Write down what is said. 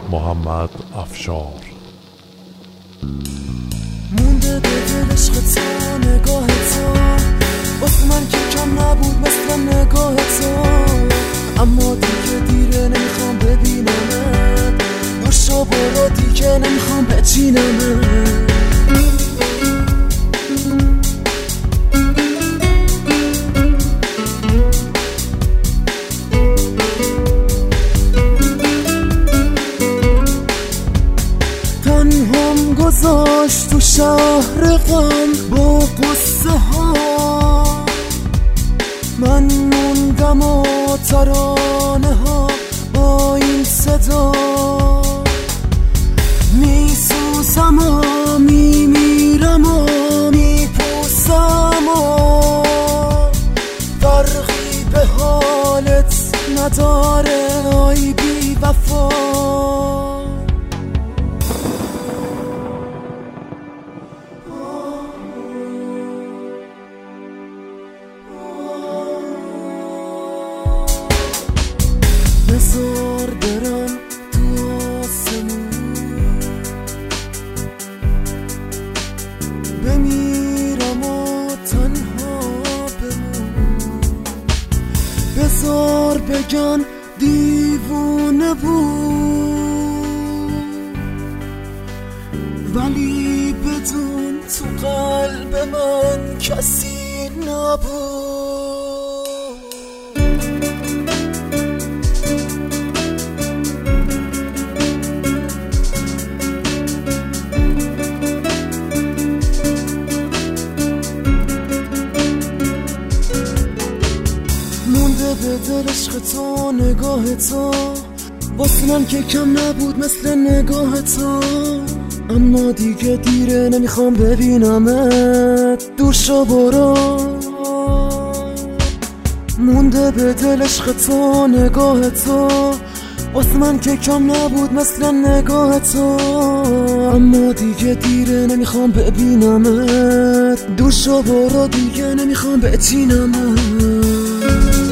محمد افشار. مونده به دل عشق تو نگاه تو، واسه من که کم نبود مثل نگاه تو، اما دیگه دیره نمیخوام ببینمت، دوشو برو دیگه نمیخوام بچینمت. تنهام گذاشت تو شهر غم با قصه ها، من موندم و ترانه ها با این صدا، میسوزم و میمیرم و میپوسم و فرقی به حالت نداره آی بی وفا. بذار برم تو آسمون، بمیرم و تنها بمون، بذار بگن دیوونه بود، ولی بدون تو قلب من کسی نبود. به دل عشق تو نگاه تو، واسه من که کم نبود مثل نگاه تو، اما دیگه دیره نمیخوام ببینمت، دور شو برو. مونده به دل عشق تو نگاه تو، واسه من که کم نبود مثل نگاه تو، اما دیگه دیره نمیخوام ببینمت، دور شو برو دیگه نمیخوام بچینمت.